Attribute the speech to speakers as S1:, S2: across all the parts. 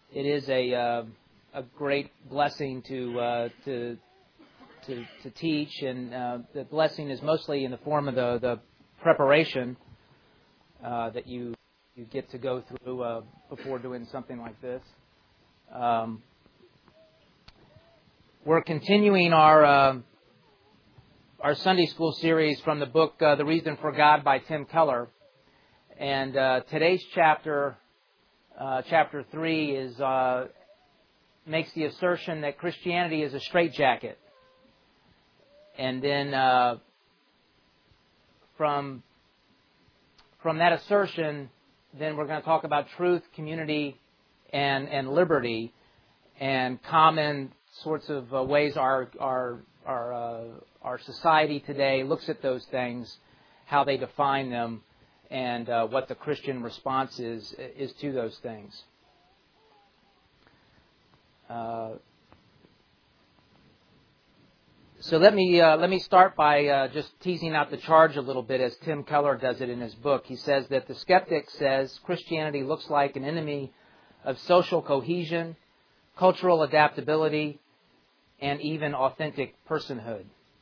S1: It is a great blessing to teach, and the blessing is mostly in the form of the preparation that you get to go through before doing something like this. We're continuing our Sunday school series from the book The Reason for God by Tim Keller, and today's chapter 3 is makes the assertion that Christianity is a straitjacket. And then from that assertion, then we're going to talk about truth, community, and liberty, and common sorts of ways our society today looks at those things, how they define them, and what the Christian response is to those things. So let me start by just teasing out the charge a little bit, as Tim Keller does it in his book. He says that the skeptic says Christianity looks like an enemy of social cohesion, cultural adaptability, and even authentic personhood.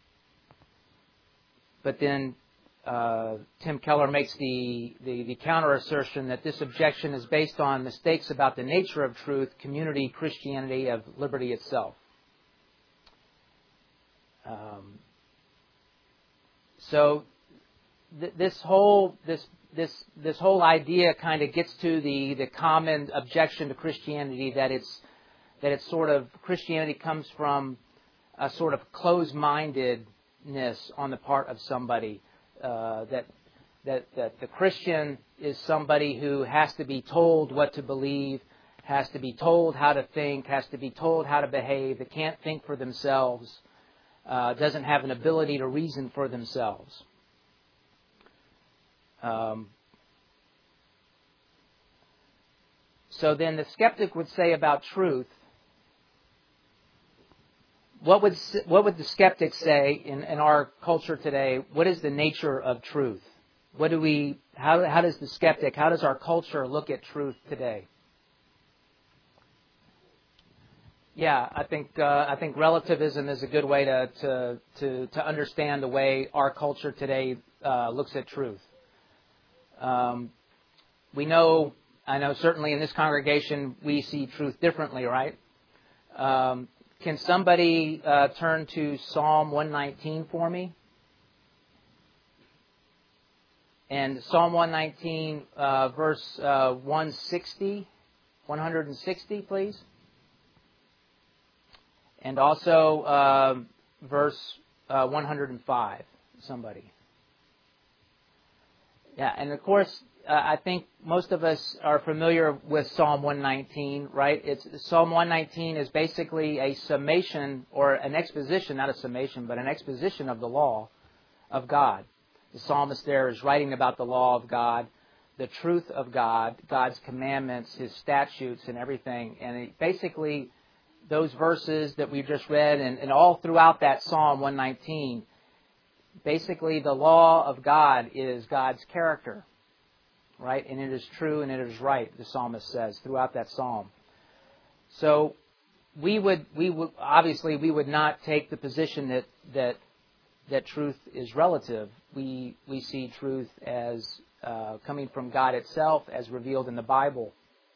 S1: But then Tim Keller makes the counter assertion that this objection is based on mistakes about the nature of truth, community, Christianity, of liberty itself. So this whole idea kind of gets to the common objection to Christianity, that it's sort of, Christianity comes from a sort of closed-mindedness on the part of somebody. That the Christian is somebody who has to be told what to believe, has to be told how to think, has to be told how to behave. They can't think for themselves, doesn't have an ability to reason for themselves. So then the skeptic would say about truth, what would the skeptic say in our culture today? What is the nature of truth? How does the skeptic, how does our culture look at truth today? Yeah, I think relativism is a good way to understand the way our culture today looks at truth. I know certainly in this congregation we see truth differently, right? Can somebody turn to Psalm 119 for me? And Psalm 119, verse 160, please. And also verse 105, somebody. Yeah, and of course, I think most of us are familiar with Psalm 119, right? Psalm 119 is basically a summation, or an exposition, not a summation, but an exposition of the law of God. The psalmist there is writing about the law of God, the truth of God, God's commandments, His statutes, and everything. And basically, those verses that we've just read, and all throughout that Psalm 119, basically the law of God is God's character. Right, and it is true and it is right, the psalmist says throughout that psalm. So we would obviously not take the position that truth is relative. We see truth as coming from God itself, as revealed in the Bible.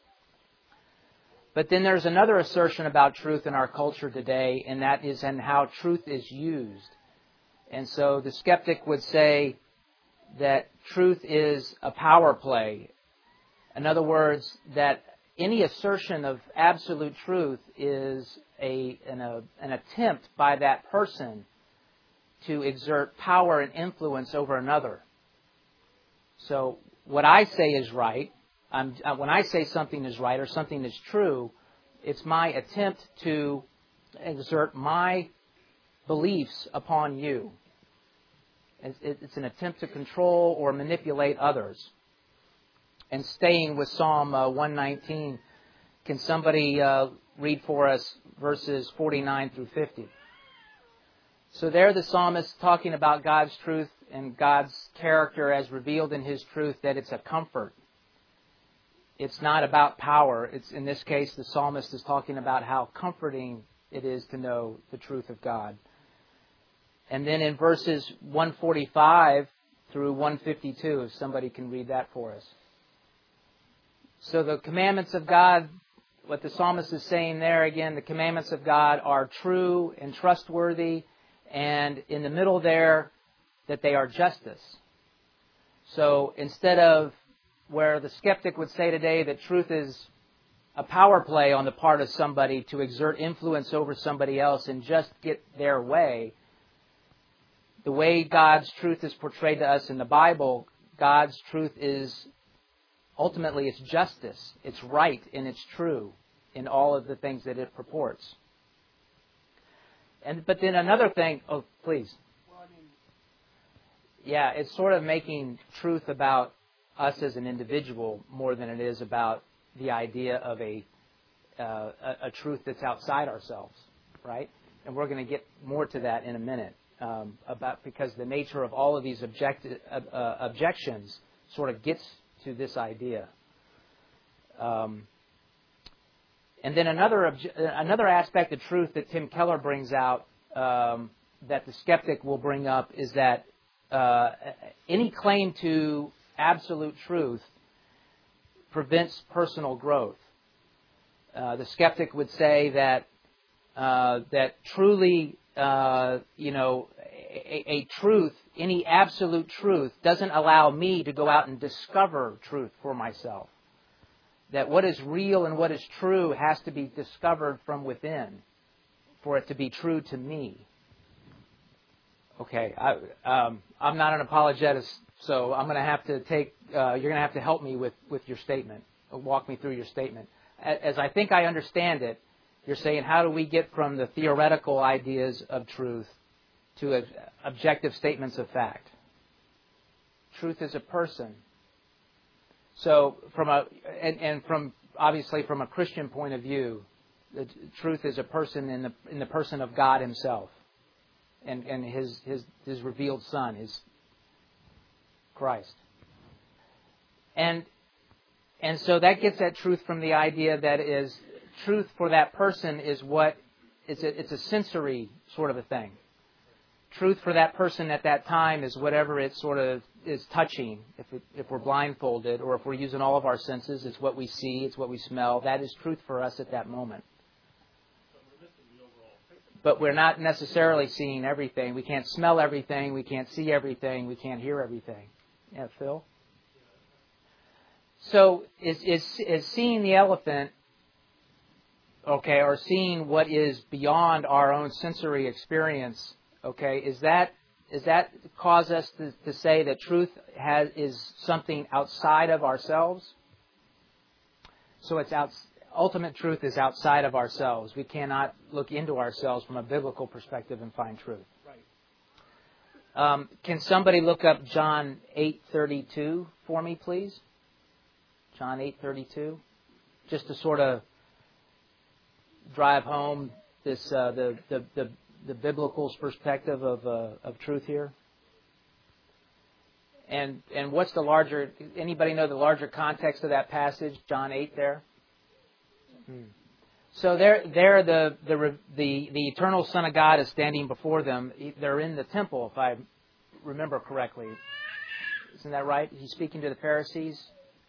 S1: But then there's another assertion about truth in our culture today, and that is in how truth is used. And so the skeptic would say that truth is a power play. In other words, that any assertion of absolute truth is an attempt by that person to exert power and influence over another. So what I say is right, when I say something is right or something is true, it's my attempt to exert my beliefs upon you. It's an attempt to control or manipulate others. And staying with Psalm 119, can somebody read for us verses 49 through 50? So there the psalmist talking about God's truth and God's character as revealed in His truth, that it's a comfort. it's not about power. It's, in this case, the psalmist is talking about how comforting it is to know the truth of God. And then in verses 145 through 152, if somebody can read that for us. So the commandments of God, what the psalmist is saying there, again, the commandments of God are true and trustworthy, and in the middle there, that they are justice. So instead of where the skeptic would say today that truth is a power play on the part of somebody to exert influence over somebody else and just get their way, the way God's truth is portrayed to us in the Bible, God's truth is ultimately it's justice, it's right, and it's true in all of the things that it purports. But then another thing, oh, please. Yeah, it's sort of making truth about us as an individual more than it is about the idea of a truth that's outside ourselves, right? And we're going to get more to that in a minute, because the nature of all of these objections sort of gets to this idea. And then another aspect of truth that Tim Keller brings out that the skeptic will bring up is that any claim to absolute truth prevents personal growth. The skeptic would say that truly, a truth, any absolute truth, doesn't allow me to go out and discover truth for myself. That what is real and what is true has to be discovered from within for it to be true to me. Okay, I'm not an apologetist, so I'm going to have to you're going to have to help me with your statement, walk me through your statement. As I think I understand it, you're saying how do we get from the theoretical ideas of truth to objective statements of fact? Truth is a person. So obviously from a Christian point of view, the truth is a person in the person of God Himself. And his revealed Son, His Christ. And so that gets at truth from the idea that is truth for that person is it's a sensory sort of a thing. Truth for that person at that time is whatever it sort of is touching. If we're blindfolded or if we're using all of our senses, it's what we see, it's what we smell. That is truth for us at that moment. But we're not necessarily seeing everything. We can't smell everything. We can't see everything. We can't hear everything. Yeah, Phil? So is seeing the elephant, okay, or seeing what is beyond our own sensory experience, okay, is that cause us to say that truth is something outside of ourselves? So ultimate truth is outside of ourselves. We cannot look into ourselves from a biblical perspective and find truth. Right. Can somebody look up John 8:32 for me, please? John 8:32, just to sort of drive home this the biblical perspective of truth here. And what's the larger? Anybody know the larger context of that passage? John 8 there. So there the eternal Son of God is standing before them. They're in the temple, if I remember correctly. Isn't that right? He's speaking to the Pharisees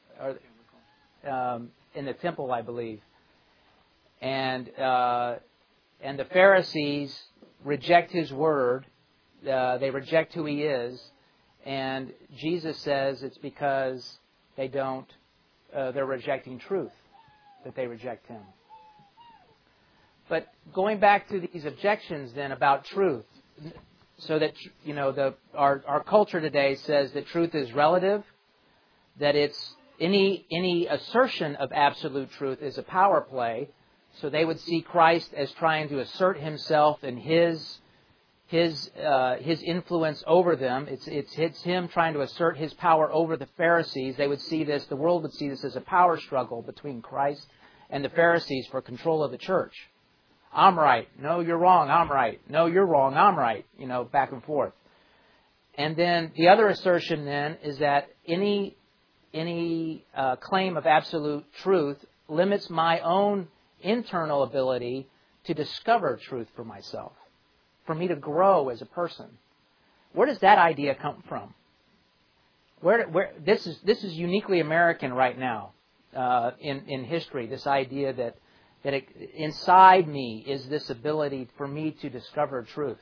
S1: in the temple, I believe. And the Pharisees reject His word. They reject who He is. And Jesus says it's because they don't. They're rejecting truth that they reject Him. But going back to these objections then about truth, so that our culture today says that truth is relative, that it's any assertion of absolute truth is a power play. So they would see Christ as trying to assert Himself and His influence over them. It's Him trying to assert His power over the Pharisees. They would see this, the world would see this as a power struggle between Christ and the Pharisees for control of the church. I'm right. No, you're wrong. I'm right. No, you're wrong. I'm right. Back and forth. And then the other assertion then is that any any claim of absolute truth limits my own internal ability to discover truth for myself, for me to grow as a person. Where does that idea come from? Where this is uniquely American right now in history. This idea that inside me is this ability for me to discover truth.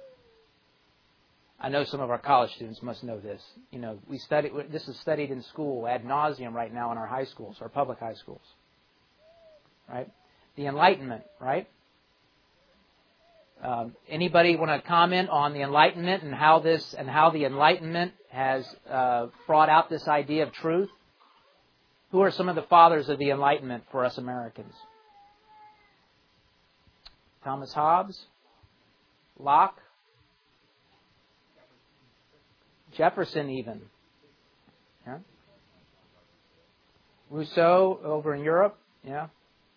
S1: I know some of our college students must know this. You know, this is studied in school ad nauseum right now in our high schools, our public high schools. Right? The Enlightenment, right? Anybody want to comment on the Enlightenment and how the Enlightenment has brought out this idea of truth? Who are some of the fathers of the Enlightenment for us Americans? Thomas Hobbes, Locke, Jefferson even. Yeah. Rousseau over in Europe. Yeah.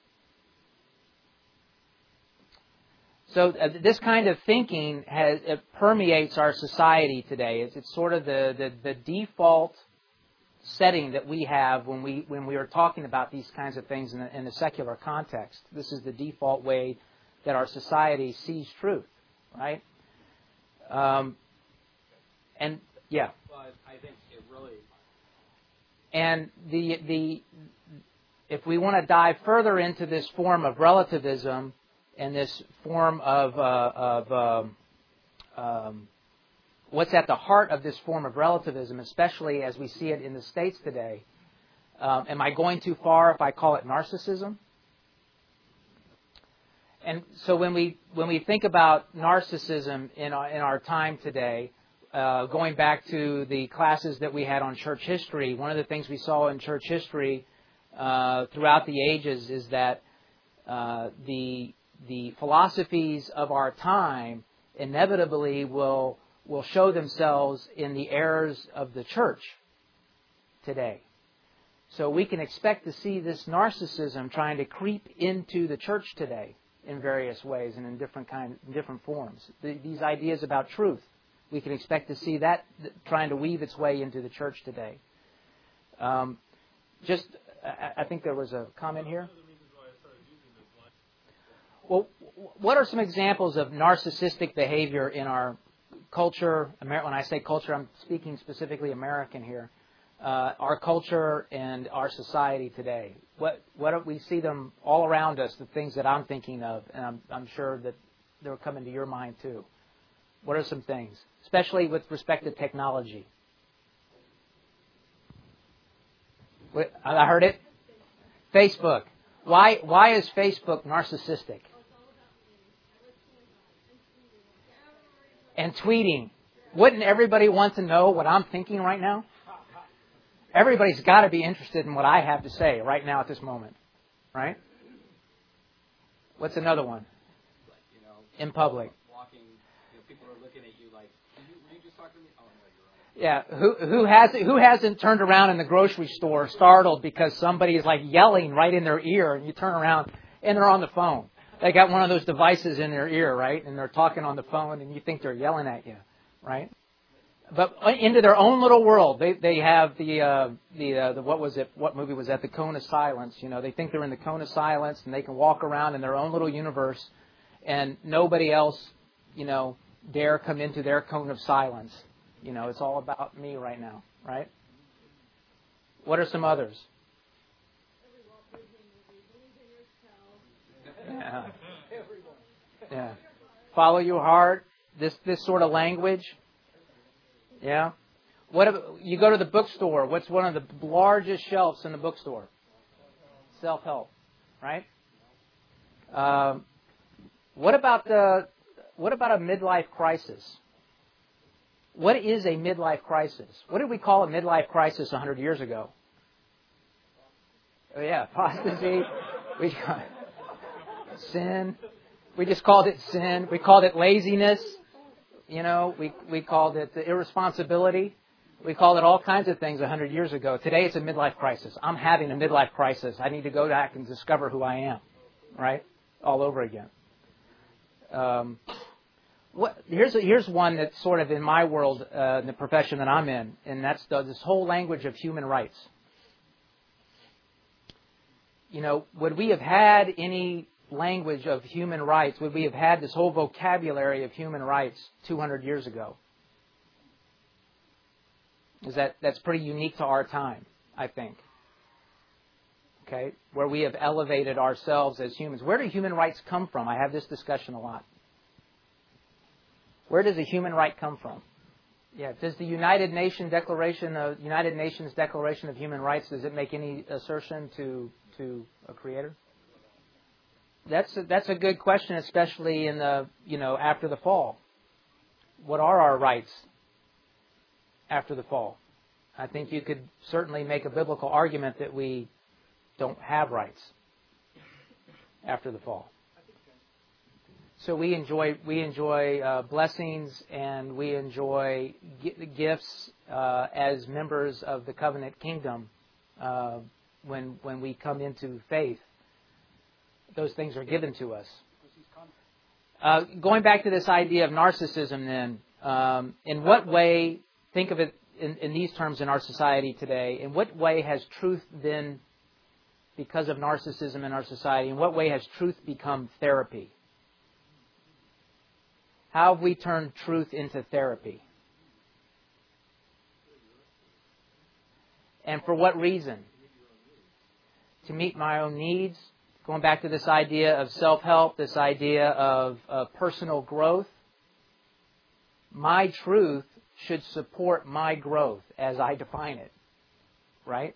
S1: So this kind of thinking it permeates our society today. It's sort of the default setting that we have when we are talking about these kinds of things in a secular context. This is the default way that our society sees truth, right? And yeah.
S2: Well, I think it really.
S1: And if we want to dive further into this form of relativism and this form of what's at the heart of this form of relativism, especially as we see it in the States today, am I going too far if I call it narcissism? And so when we think about narcissism in our time today, going back to the classes that we had on church history, one of the things we saw in church history throughout the ages is that the philosophies of our time inevitably will show themselves in the errors of the church today. So we can expect to see this narcissism trying to creep into the church today in various ways and in different forms. These ideas about truth, we can expect to see that trying to weave its way into the church today. I think there was a comment here. Well, what are some examples of narcissistic behavior in our culture? When I say culture, I'm speaking specifically American here. Our culture and our society today. What we see them all around us, the things that I'm thinking of, and I'm sure that they're coming to your mind too. What are some things, especially with respect to technology? I heard it. Facebook. Why is Facebook narcissistic? And tweeting. Wouldn't everybody want to know what I'm thinking right now? Everybody's got to be interested in what I have to say right now at this moment. Right? What's another one? In public.
S2: Walking, people are looking at you like, were you just talking to me? Oh, no, you're
S1: Yeah,
S2: right.
S1: who hasn't turned around in the grocery store startled because somebody is like yelling right in their ear, and you turn around and they're on the phone. They got one of those devices in their ear, right? And they're talking on the phone, and you think they're yelling at you, right? But into their own little world, they have the what was it? What movie was that? The Cone of Silence. You know, they think they're in the Cone of Silence, and they can walk around in their own little universe, and nobody else, dare come into their Cone of Silence. It's all about me right now, right? What are some others? Yeah. Follow your heart. This sort of language. Yeah. You go to the bookstore. What's one of the largest shelves in the bookstore? Self-help, right? What about a midlife crisis? What is a midlife crisis? What did we call a midlife crisis 100 years ago? Oh yeah, apostasy. Sin. We just called it sin. We called it laziness. We called it irresponsibility. We called it all kinds of things 100 years ago. Today it's a midlife crisis. I'm having a midlife crisis. I need to go back and discover who I am. Right? All over again. Here's one that's sort of in my world, the profession that I'm in, and that's this whole language of human rights. would we have had any language of human rights? Would we have had this whole vocabulary of human rights 200 years ago? That's pretty unique to our time, I think. Okay, where we have elevated ourselves as humans. Where do human rights come from? I have this discussion a lot. Where does a human right come from? Yeah, does the United Nations Declaration of Human Rights, does it make any assertion to a creator? That's a good question, especially in the after the fall. What are our rights after the fall? I think you could certainly make a biblical argument that we don't have rights after the fall. So we enjoy blessings, and we enjoy gifts as members of the covenant kingdom when we come into faith. Those things are given to us. Going back to this idea of narcissism then, in what way, think of it in these terms in our society today, in what way has truth then, because of narcissism in our society, in what way has truth become therapy? How have we turned truth into therapy? And for what reason? To meet my own needs. Going back to this idea of self-help, this idea of personal growth. My truth should support my growth as I define it. Right?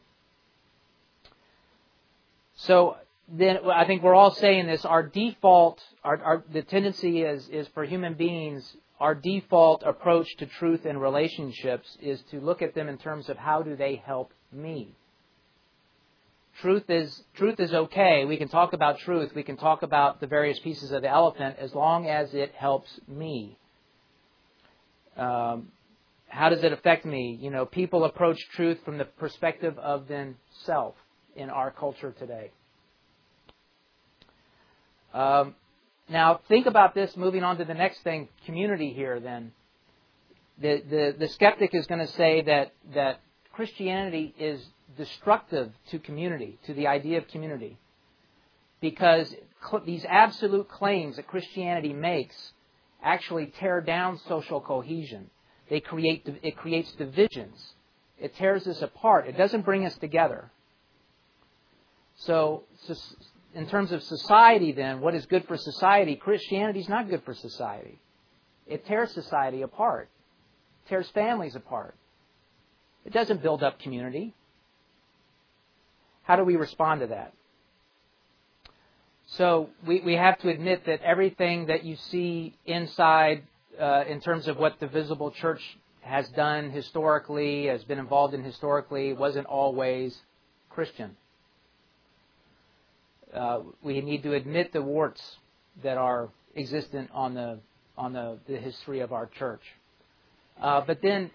S1: So then I think we're all saying this. Our default, the tendency is for human beings, our default approach to truth and relationships is to look at them in terms of how do they help me. Truth is okay. We can talk about truth. We can talk about the various pieces of the elephant as long as it helps me. How does it affect me? People approach truth from the perspective of themselves in our culture today. Now, think about this, moving on to the next thing, community here then. The skeptic is going to say that Christianity is destructive to community, to the idea of community. Because these absolute claims that Christianity makes actually tear down social cohesion. It creates divisions. It tears us apart. It doesn't bring us together. So in terms of society then, what is good for society? Christianity is not good for society. It tears society apart. It tears families apart. It doesn't build up community. How do we respond to that? So we have to admit that everything that you see inside, in terms of what the visible church has done historically, has been involved in historically, wasn't always Christian. We need to admit the warts that are existent on the history of our church. But then,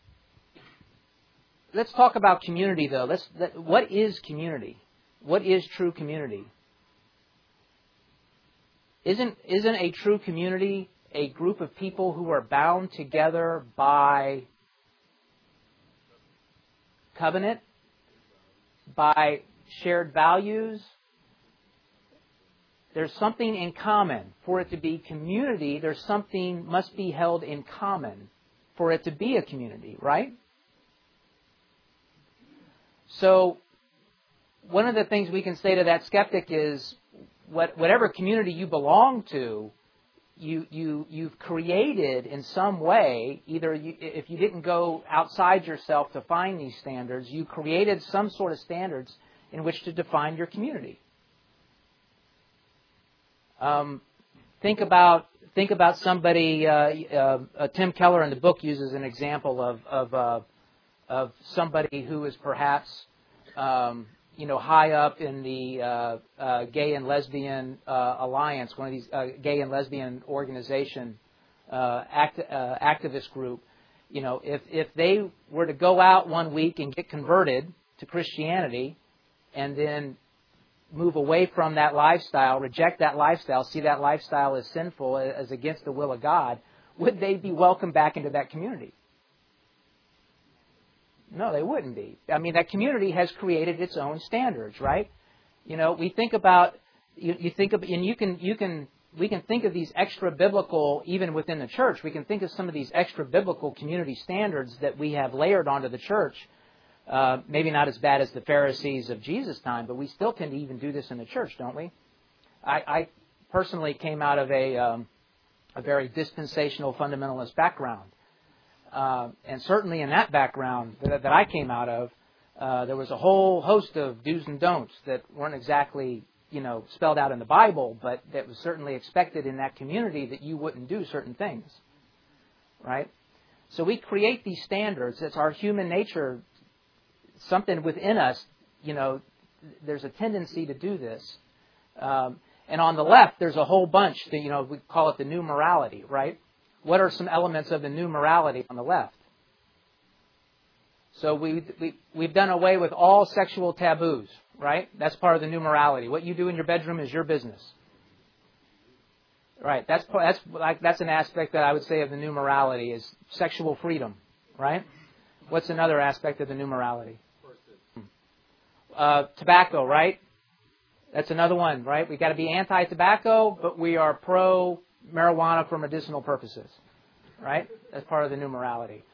S1: let's talk about community, though. What is community? What is true community? Isn't a true community a group of people who are bound together by covenant, by shared values? There's something in common. For it to be community, there's something must be held in common for it to be a community, right? So, one of the things we can say to that skeptic is, whatever community you belong to, you've created in some way, either if you didn't go outside yourself to find these standards, you created some sort of standards in which to define your community. Think about somebody. Tim Keller in the book uses an example of somebody who is perhaps high up in the gay and lesbian alliance, one of these gay and lesbian organization activist group. If they were to go out one week and get converted to Christianity, and then move away from that lifestyle, reject that lifestyle, see that lifestyle as sinful, as against the will of God, would they be welcomed back into that community? No, they wouldn't be. I mean, that community has created its own standards, right? We think about, you think of, and we can think of these extra biblical, even within the church, we can think of some of these extra biblical community standards that we have layered onto the church. Maybe not as bad as the Pharisees of Jesus' time, but we still tend to even do this in the church, don't we? I personally came out of a very dispensational fundamentalist background. And certainly in that background that I came out of, there was a whole host of do's and don'ts that weren't exactly, spelled out in the Bible, but that was certainly expected in that community that you wouldn't do certain things, right? So we create these standards. It's our human nature, something within us, there's a tendency to do this. And on the left, there's a whole bunch that, we call it the new morality, right? What are some elements of the new morality on the left? So we've done away with all sexual taboos, right? That's part of the new morality. What you do in your bedroom is your business. Right. That's an aspect that I would say of the new morality is sexual freedom, right? What's another aspect of the new morality? Tobacco, right? That's another one, right? We've got to be anti-tobacco, but we are pro-marijuana for medicinal purposes, right? That's part of the new morality.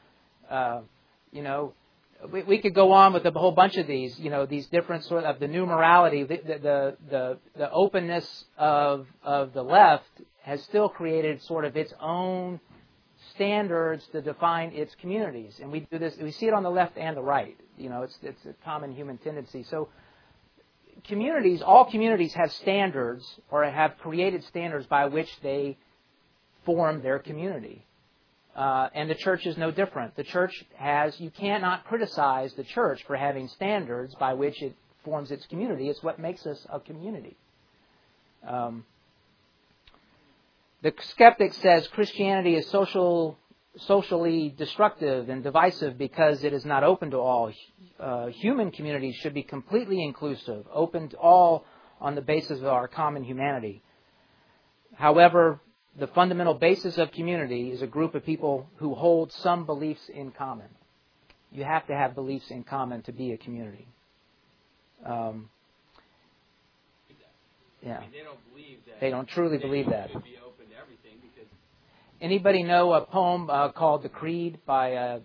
S1: We could go on with a whole bunch of these, these different sort of the new morality. The openness of the left has still created sort of its own standards to define its communities, and we do this. We see it on the left and the right. It's a common human tendency. So all communities have standards or have created standards by which they form their community. And the church is no different. The church you cannot criticize the church for having standards by which it forms its community. It's what makes us a community. The skeptic says Christianity is socially destructive and divisive because it is not open to all. Human communities should be completely inclusive, open to all on the basis of our common humanity. However, the fundamental basis of community is a group of people who hold some beliefs in common. You have to have beliefs in common to be a community.
S2: Yeah. I mean, they don't believe that.
S1: They don't truly believe that.
S2: Should be open to everything because.
S1: Anybody know a poem called "The Creed" by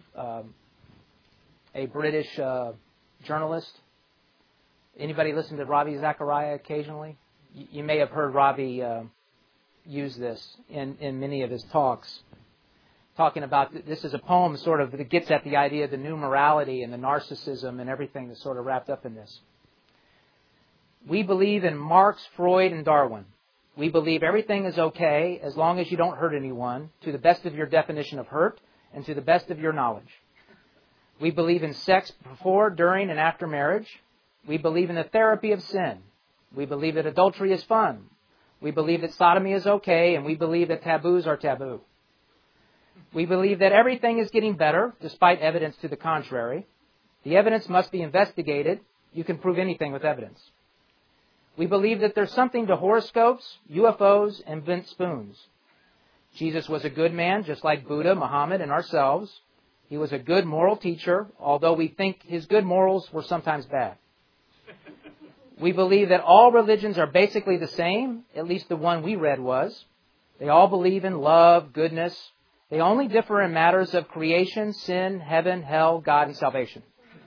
S1: a British journalist? Anybody listen to Ravi Zachariah occasionally? You may have heard Ravi use this in many of his talks, talking about this is a poem sort of that gets at the idea of the new morality and the narcissism and everything that's sort of wrapped up in this. We believe in Marx, Freud, and Darwin. We believe everything is okay as long as you don't hurt anyone, to the best of your definition of hurt and to the best of your knowledge. We believe in sex before, during, and after marriage. We believe in the therapy of sin. We believe that adultery is fun. We believe that sodomy is okay, and we believe that taboos are taboo. We believe that everything is getting better, despite evidence to the contrary. The evidence must be investigated. You can prove anything with evidence. We believe that there's something to horoscopes, UFOs, and bent spoons. Jesus was a good man, just like Buddha, Muhammad, and ourselves. He was a good moral teacher, although we think his good morals were sometimes bad. We believe that all religions are basically the same, at least the one we read was. They all believe in love, goodness. They only differ in matters of creation, sin, heaven, hell, God, and salvation.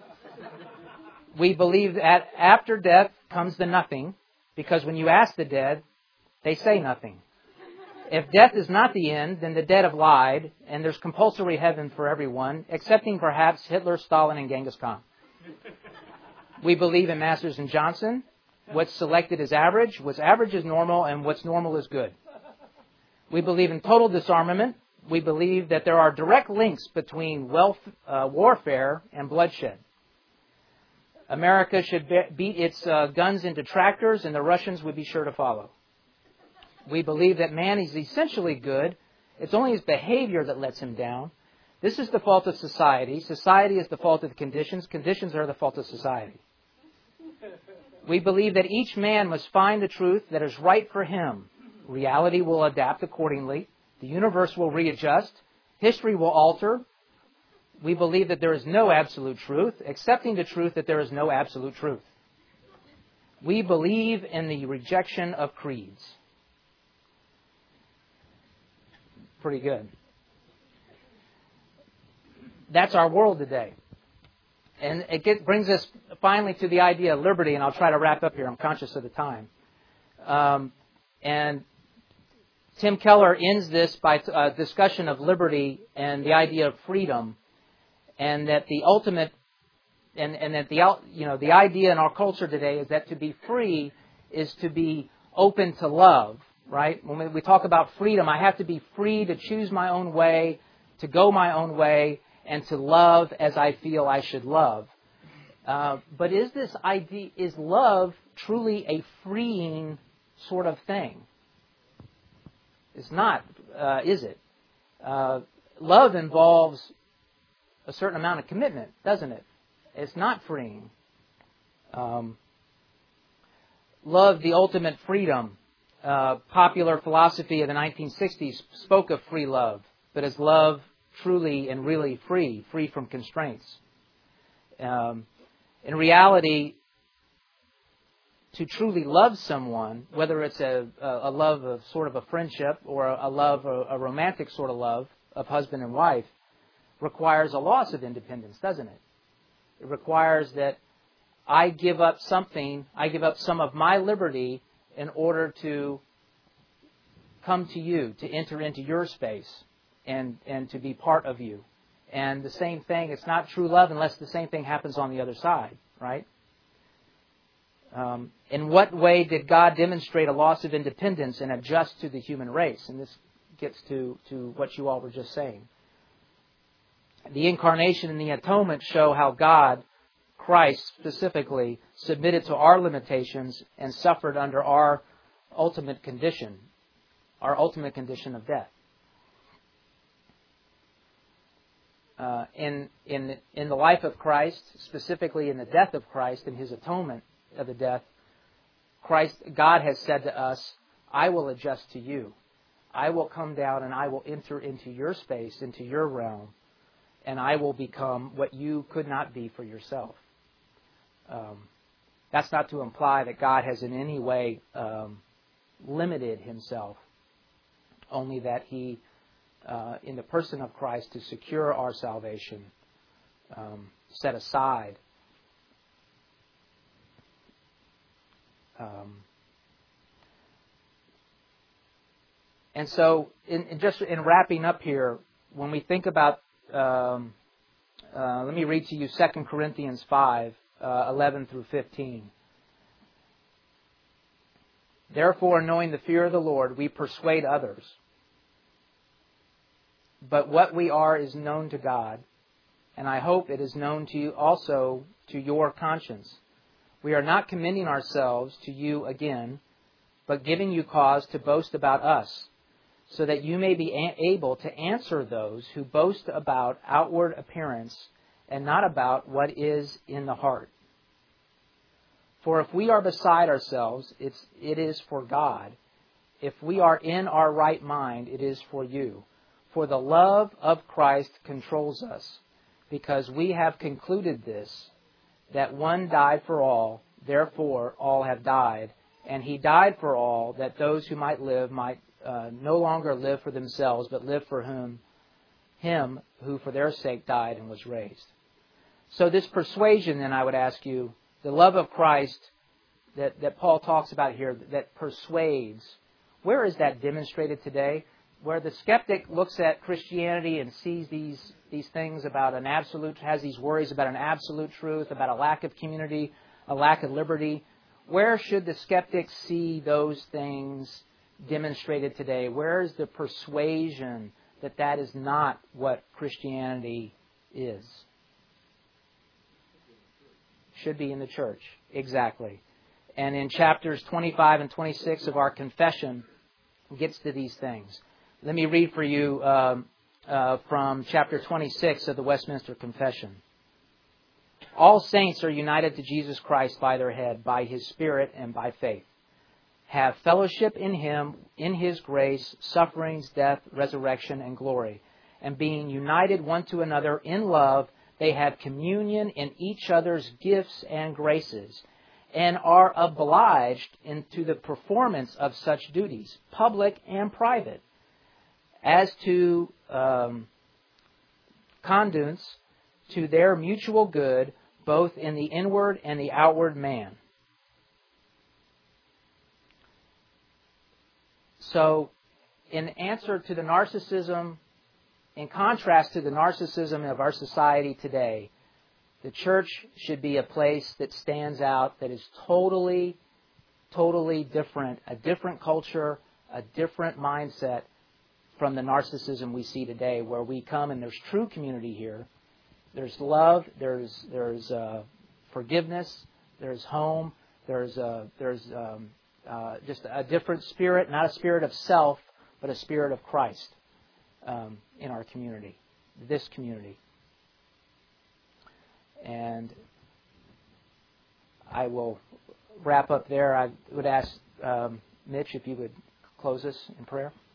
S1: We believe that after death comes the nothing, because when you ask the dead, they say nothing. If death is not the end, then the dead have lied, and there's compulsory heaven for everyone, excepting perhaps Hitler, Stalin, and Genghis Khan. We believe in Masters and Johnson. What's selected is average, what's average is normal, and what's normal is good. We believe in total disarmament. We believe that there are direct links between warfare and bloodshed. America should beat its guns into tractors, and the Russians would be sure to follow. We believe that man is essentially good. It's only his behavior that lets him down. This is the fault of society. Society is the fault of the conditions. Conditions are the fault of society. We believe that each man must find the truth that is right for him. Reality will adapt accordingly. The universe will readjust. History will alter. We believe that there is no absolute truth, accepting the truth that there is no absolute truth. We believe in the rejection of creeds. Pretty good. That's our world today. And it brings us finally to the idea of liberty, and I'll try to wrap up here. I'm conscious of the time. And Tim Keller ends this by a discussion of liberty and the idea of freedom, and that the ultimate, and that the idea in our culture today is that to be free is to be open to love, right? When we talk about freedom, I have to be free to choose my own way, to go my own way, and to love as I feel I should love. But is love truly a freeing sort of thing? It's not, is it? Love involves a certain amount of commitment, doesn't it? It's not freeing. Love, the ultimate freedom. Popular philosophy of the 1960s spoke of free love, but is love truly and really free from constraints? In reality, to truly love someone, whether it's a love of sort of a friendship or a romantic sort of love of husband and wife, requires a loss of independence, doesn't it? It requires that I give up something, I give up some of my liberty in order to come to you, to enter into your space and to be part of you. And the same thing, it's not true love unless the same thing happens on the other side, right? In what way did God demonstrate a loss of independence and adjust to the human race? And this gets to what you all were just saying. The incarnation and the atonement show how God, Christ specifically, submitted to our limitations and suffered under our ultimate condition of death. In the life of Christ, specifically in the death of Christ and His atonement of the death, God has said to us, I will adjust to you. I will come down and I will enter into your space, into your realm, and I will become what you could not be for yourself. That's not to imply that God has in any way limited Himself, only that He, in the person of Christ, to secure our salvation, set aside and so, in wrapping up here, when we think about, let me read to you 2 Corinthians 5, 11 through 15. Therefore, knowing the fear of the Lord, we persuade others. But what we are is known to God, and I hope it is known to you also to your conscience. We are not commending ourselves to you again, but giving you cause to boast about us, so that you may be able to answer those who boast about outward appearance and not about what is in the heart. For if we are beside ourselves, it is for God. If we are in our right mind, it is for you. For the love of Christ controls us, because we have concluded this, that one died for all, therefore all have died. And He died for all, that those who might live might no longer live for themselves, but live for Him who for their sake died and was raised. So this persuasion, then, I would ask you, the love of Christ that Paul talks about here, that persuades, where is that demonstrated today? Where the skeptic looks at Christianity and sees these things about an absolute, has these worries about an absolute truth, about a lack of community, a lack of liberty. Where should the skeptic see those things demonstrated today? Where is the persuasion that that is not what Christianity is? Should be in the church. Exactly. And in chapters 25 and 26 of our confession, gets to these things. Let me read for you from chapter 26 of the Westminster Confession. All saints are united to Jesus Christ by their head, by His Spirit and by faith. Have fellowship in Him, in His grace, sufferings, death, resurrection, and glory. And being united one to another in love, they have communion in each other's gifts and graces. and are obliged into the performance of such duties, public and private, as to conduits to their mutual good, both in the inward and the outward man. So, in answer to the narcissism, in contrast to the narcissism of our society today, the church should be a place that stands out, that is totally different, a different culture, a different mindset from the narcissism we see today, where we come and there's true community here. There's love, there's forgiveness, there's home, there's just a different spirit, not a spirit of self, but a spirit of Christ in our community, this community. And I will wrap up there. I would ask Mitch if you would close us in prayer.